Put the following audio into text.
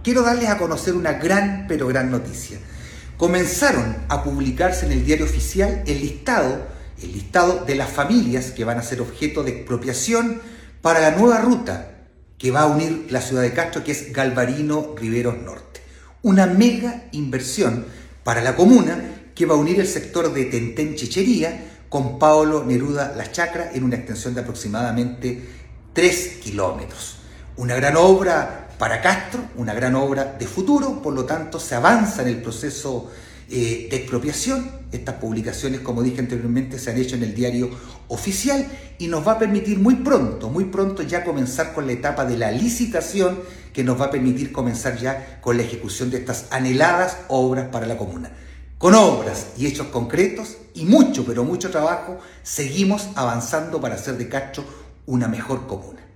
quiero darles a conocer una gran, pero gran noticia. Comenzaron a publicarse en el diario oficial el listado de las familias que van a ser objeto de expropiación para la nueva ruta que va a unir la ciudad de Castro, que es Galvarino-Riveros Norte. Una mega inversión para la comuna que va a unir el sector de Tentén-Chichería con Pablo Neruda Las Chacras en una extensión de aproximadamente 3 kilómetros. Una gran obra para Castro, una gran obra de futuro, por lo tanto se avanza en el proceso de expropiación. Estas publicaciones, como dije anteriormente, se han hecho en el diario oficial y nos va a permitir muy pronto ya comenzar con la etapa de la licitación, que nos va a permitir comenzar ya con la ejecución de estas anheladas obras para la comuna. Con obras y hechos concretos y mucho, pero mucho trabajo, seguimos avanzando para hacer de Castro una mejor comuna.